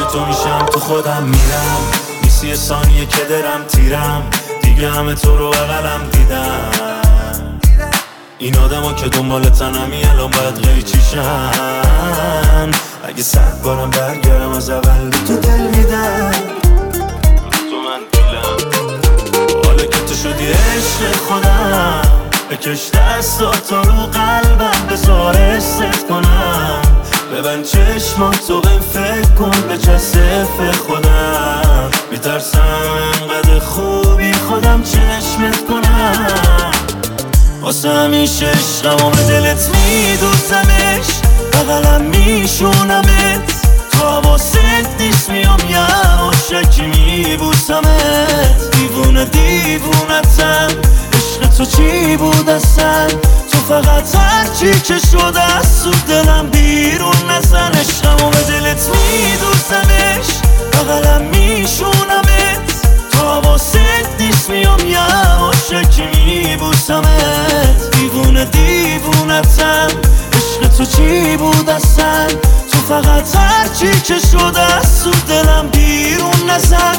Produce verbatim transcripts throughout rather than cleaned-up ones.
تو میشم تو خودم میرم، نیستی یه ثانیه که درم تیرم، دیگه همه تو رو اقلم دیدم. این آدم ها که دنبال تنمی الان باید قیچیشن، اگه صد بارم برگردم از اول تو دل میدم. تو من دیلم حالا که تو شدی عشق خودم، بکش دستات رو قلبم بذار حست کنم، ببند چشماتو بهم فکر کن به چسف خودم، میترسم انقدر خوبی خودم چشمت کنم. واسه همیشه عشقم و به دلت میدوزمش، بغلم میشونمت، تو حواست نیست میام یه عاشقی میبوسمت. دیوونه دیوونتم، عشق تو چی بود اصلا، تو فقط هرچی که شده از تو دلم بیرون نزن. عشقم و به دلت میدوزمش، بغلم میشونمت، تو حواست نیست میام یه عاشقی میبوسمت. دیوونه دیوونتم، عشق تو چی بود اصلا، تو فقط هرچی که شده از تو دلم بیرون نزن.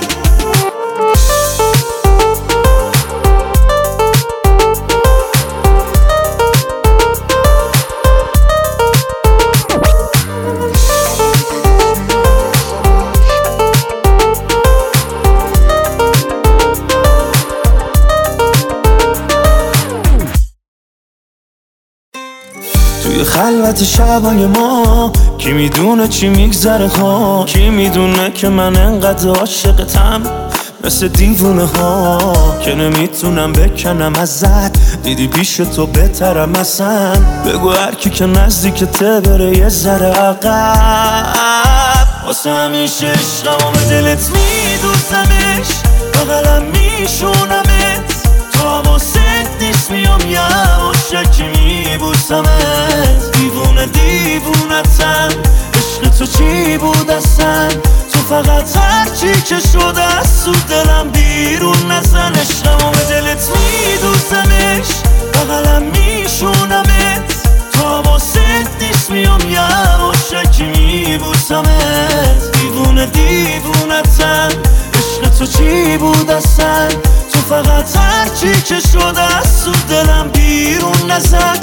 توی خلوت شبای ما کی میدونه چی میگذره ها، کی میدونه که من انقدر عاشقتم مثل دیوونه ها، که نمیتونم بکنم ازت، دیدی پیش تو بهترم اصلا. بگو هر کی که نزدیکته بره یه ذره عقب. واسه همیشه عشقم و به دلت میدوزمش، بغلم میشونمت، تو حواست نیست میام یه عاشقی میبوسمت. دیوونه دیوونتم، عشق تو چی بود اصلا، تو فقط هرچی که شده از تو دلم بیرون نزن. عشقم و به دلت میدوزمش، بغلم میشونمت، تو حواست نیست میام یه عاشقی میبوسمت. دیوونه دیوونتم، عشق تو چی بود اصلا، تو فقط هرچی که شده از تو دلم بیرون نزن.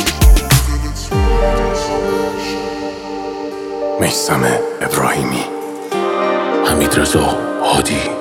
میثم ابراهیمی، حمیدرضا هادی.